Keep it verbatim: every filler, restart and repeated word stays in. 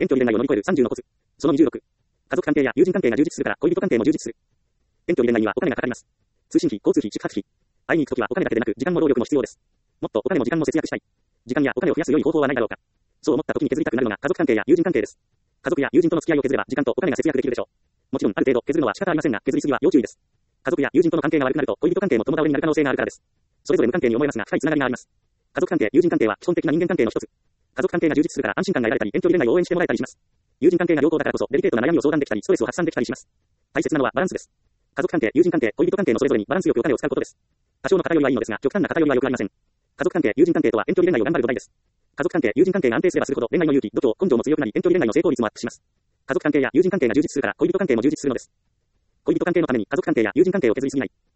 遠距離恋愛を乗り越えるさんじゅうのコツ。そのにじゅうろく。家族関係や友人関係が充実するから恋人関係も充実する。遠距離恋愛にはお金がかかります。通信費、交通費、宿泊費。会いに行くときはお金だけでなく時間も労力も必要です。もっとお金も時間も節約したい。時間やお金を増やす良い方法はないだろうか。そう思ったときに削りたくなるのが家族関係や友人関係です。家族や友人との付き合いを削れば時間とお金が節約できるでしょう。もちろんある程度削るのは仕方ありませんが、削りすぎは要注意です。家族や友人との関係が悪くなると恋人関係も共倒れになる可能性があるからです。それぞれ無関係に思えますが深いつながりがあります。家族関係、友人関係は基本的な人間関係の一つ。家族関係が充実するから安心感が得られたり、遠距離恋愛を応援してもらえたりします。友人関係が良好だからこそデリケートな悩みを相談できたり、ストレスを発散できたりします。大切なのはバランスです。家族関係、友人関係、恋人関係のそれぞれにバランスよくお金を使うことです。多少の偏りはいいのですが、極端な偏りは良くありません。家族関係、友人関係とは遠距離恋愛を頑張る土台です。家族関係、友人関係が安定すればするほど恋愛の勇気、度胸、根性も強くなり、遠距離恋愛の成功率もアップします。家族関係や友人関係が充実するから恋人関係も充実するのです。恋人関係のために家族関係や友人関係を削りすぎない。